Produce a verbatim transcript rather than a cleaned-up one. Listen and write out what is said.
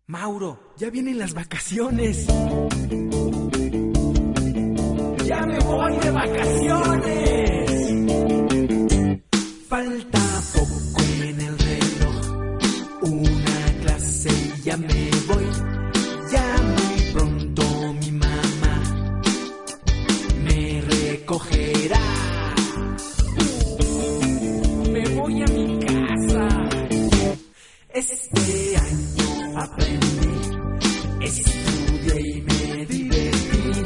Mauro, ya vienen las vacaciones. ¡Ya me voy de vacaciones!